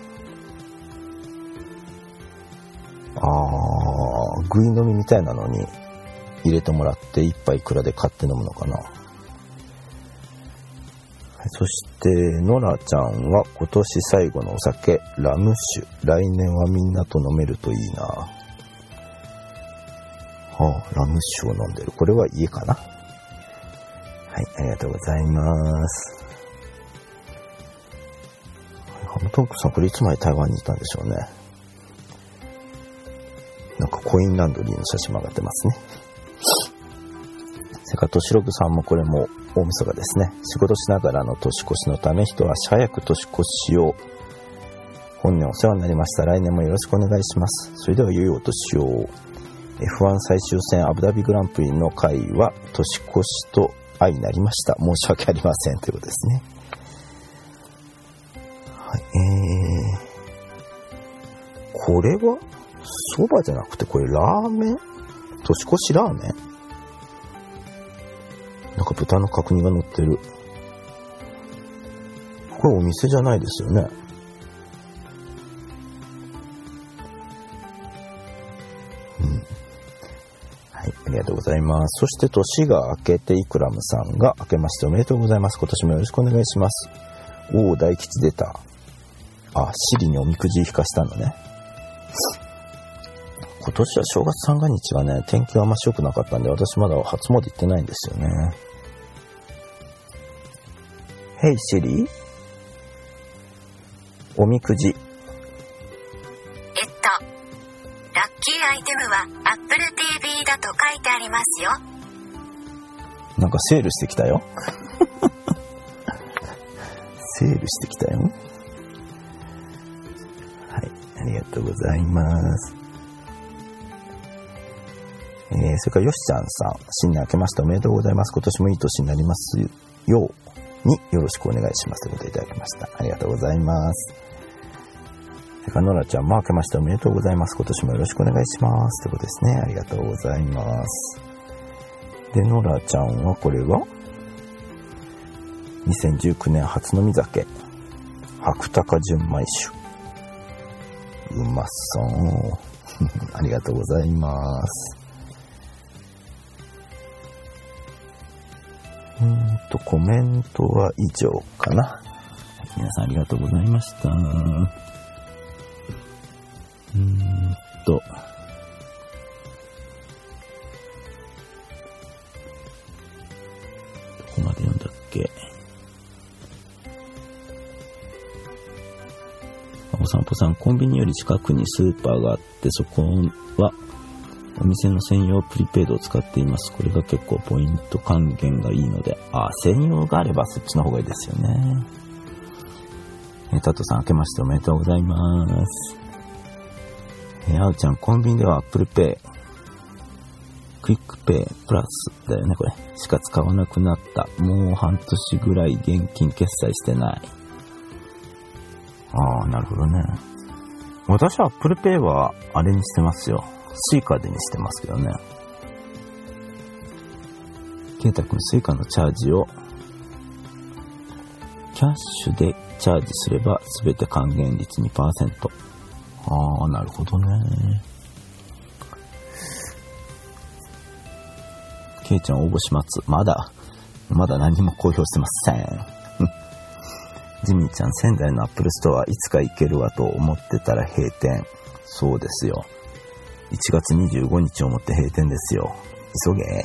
ぐい飲みみたいなのに入れてもらって一杯いくらで買って飲むのかな。そしてノラちゃんは今年最後のお酒ラム酒。来年はみんなと飲めるといいな。ラム酒を飲んでる。これは家かな。はい、ありがとうございます。ハムトンクさん、これいつまで台湾にいたんでしょうね。なんかコインランドリーの写真も上がってますね。それからトシログさんもこれも大晦日ですね。仕事しながらの年越しのため一足早く年越しを。本年お世話になりました。来年もよろしくお願いします。それでは良いお年を。F1 最終戦アブダビグランプリの回は年越しと相なりました。申し訳ありませんということですね。はい、これはそばじゃなくてこれラーメン？年越しラーメン？なんか豚の角煮が乗ってる。これお店じゃないですよね。はい、ありがとうございます。そして年が明けてイクラムさんが明けましておめでとうございます。今年もよろしくお願いします。おー、大吉出た。シリにおみくじ引かしたのね。今年は正月三が日がね、天気があんまし良くなかったんで、私まだ初詣行ってないんですよね。Hey Siri、おみくじ。 ラッキーアイテムは Apple TV だと書いてありますよ。 なんかセールしてきたよ。セールしてきたよ。はい、 ありがとうございます。それからよしちゃんさん、新年明けましておめでとうございます。今年もいい年になりますようによろしくお願いしますということでいただきました。ありがとうございます。それからノラちゃんも明けましておめでとうございます。今年もよろしくお願いしますということですね。ありがとうございます。で、ノラちゃんはこれは2019年初飲み酒、白鷹純米酒。うまそう。ありがとうございます。コメントは以上かな。皆さんありがとうございました。どこまで読んだっけ。お散歩さん、コンビニより近くにスーパーがあって、そこはお店の専用プリペイドを使っています。これが結構ポイント還元がいいので、専用があればそっちの方がいいですよね。タトさん、明けましておめでとうございます。あおちゃん、コンビニでは Apple Pay、クイックペイプラスだよね、これ。しか使わなくなった。もう半年ぐらい現金決済してない。なるほどね。私は Apple Pay はあれにしてますよ。スイカでにしてますけどね。ケイタ君、スイカのチャージをキャッシュでチャージすれば全て還元率 2%。なるほどね。ケイちゃん応募します。まだ何も公表してません。ジミーちゃん、仙台のアップルストアいつか行けるわと思ってたら閉店。そうですよ。1月25日をもって閉店ですよ。急げ。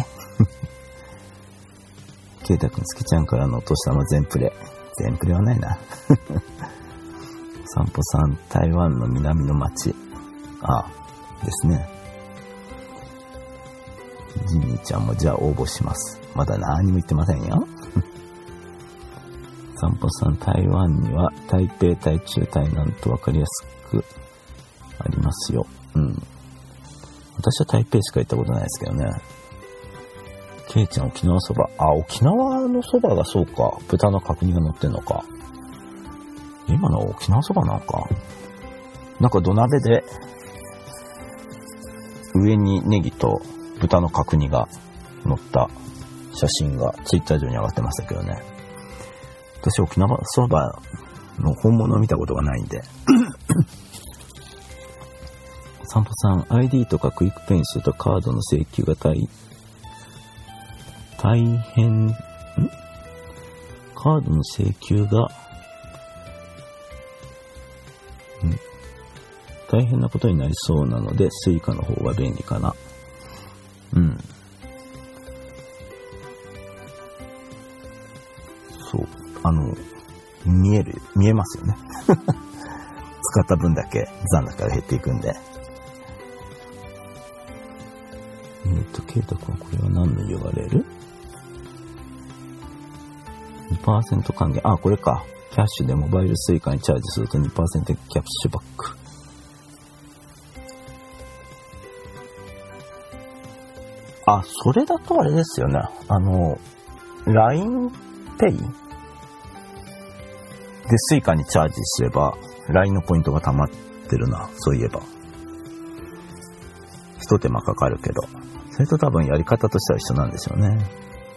ケイタ君、月ちゃんからのお年玉全プレはないな。散歩さん、台湾の南の町。ですね。ジミーちゃんもじゃあ応募します。まだ何も言ってませんよ。散歩さん、台湾には台北、台中、台南と分かりやすくありますよ。私は台北しか行ったことないですけどね。ケイちゃん、沖縄そば。沖縄のそばがそうか。豚の角煮が乗ってんのか。今の沖縄そばなんか。なんか土鍋で上にネギと豚の角煮が乗った写真がツイッター上に上がってましたけどね。私沖縄そばの本物を見たことがないんで。散歩さん、ID とかクイックペイにするとカードの請求が大変、カードの請求が、大変なことになりそうなので、スイカの方が便利かな。そう。見えますよね。使った分だけ残高が減っていくんで。ケイタ君、これは何の URL？ 2% 還元。これか。キャッシュでモバイルスイカにチャージすると 2% キャッシュバック。それだとあれですよね。LINE Pay でスイカにチャージすれば LINE のポイントが溜まってるな。そういえば。一手間かかるけど。それと多分やり方としては一緒なんでしょうね。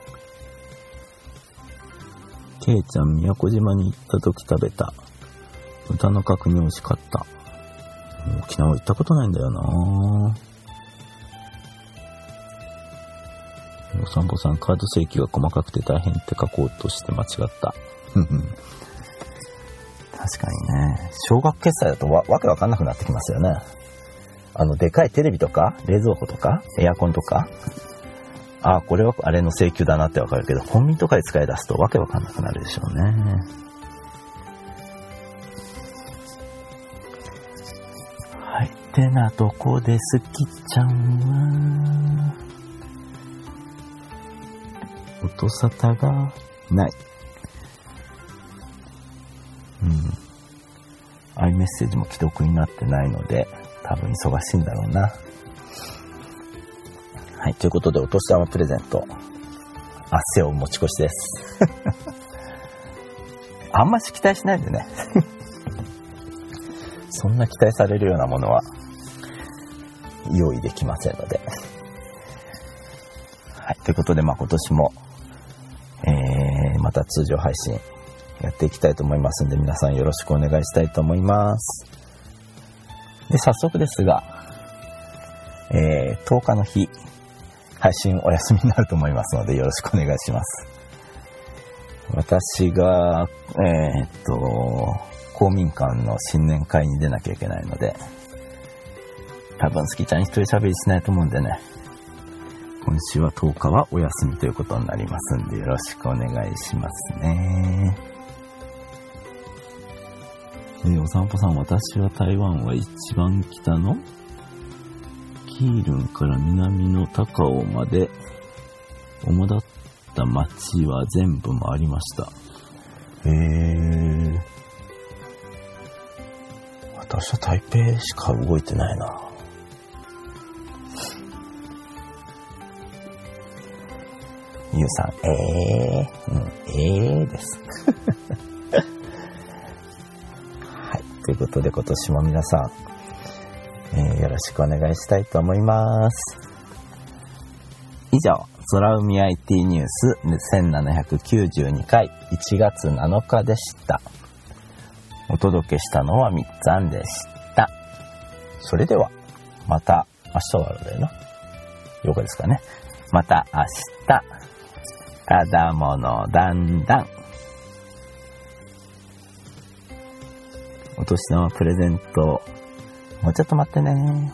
ケイちゃん、宮古島に行った時食べた豚の角煮美味しかった。沖縄行ったことないんだよな。お散歩さん、カード請求が細かくて大変って書こうとして間違った。確かにね。少額決済だとわけわかんなくなってきますよね。でかいテレビとか冷蔵庫とかエアコンとか、これはあれの請求だなってわかるけど、コンビニとかで使い出すとわけわかんなくなるでしょうね。はい。てなとこですきちゃんは音沙汰がない。 iMessage も既読になってないので、多分忙しいんだろうな。はい、ということでお年玉プレゼント、汗を持ち越しです。あんまし期待しないでね。そんな期待されるようなものは用意できませんので。はい、ということで、今年も、また通常配信やっていきたいと思いますので、皆さんよろしくお願いしたいと思います。で、早速ですが、10日の日、配信お休みになると思いますので、よろしくお願いします。私が、公民館の新年会に出なきゃいけないので、多分スキちゃん一人喋りしないと思うんでね、今週は10日はお休みということになりますんで、よろしくお願いしますね。で、お散歩さん、私は台湾は一番北のキールンから南の高雄まで主だった町は全部回りました。私は台北しか動いてないな。ゆうさん、です。はい、ということで今年も皆さん、よろしくお願いしたいと思います。以上、空海 IT ニュース1792回1月7日でした。お届けしたのはみっつぁんでした。それでは、また明日はあるんだよな。8日ですかね。また明日。ただものだんだん。お年玉プレゼント、もうちょっと待ってね。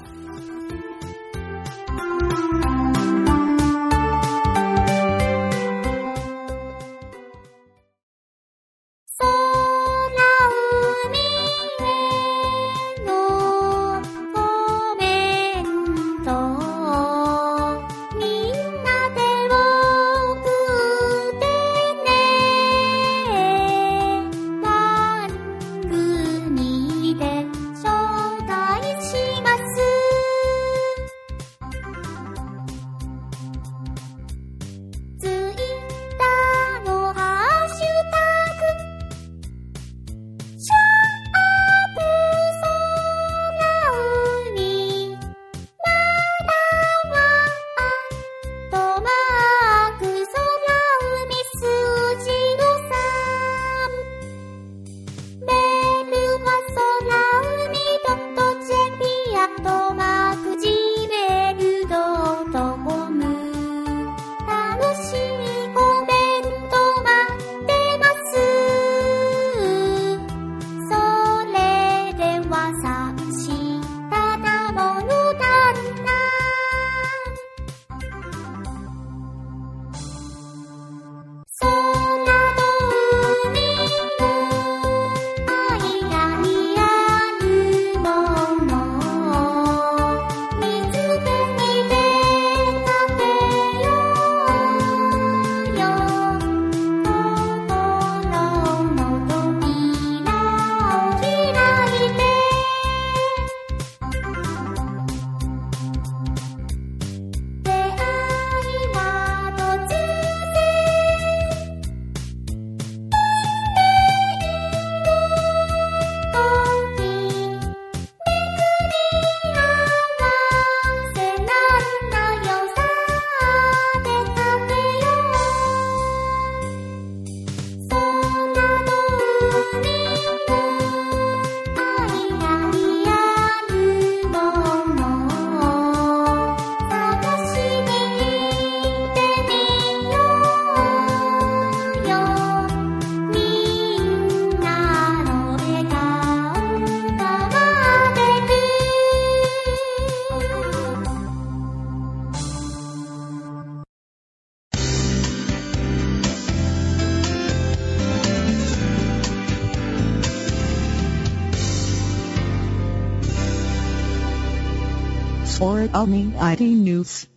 Or Omni ID News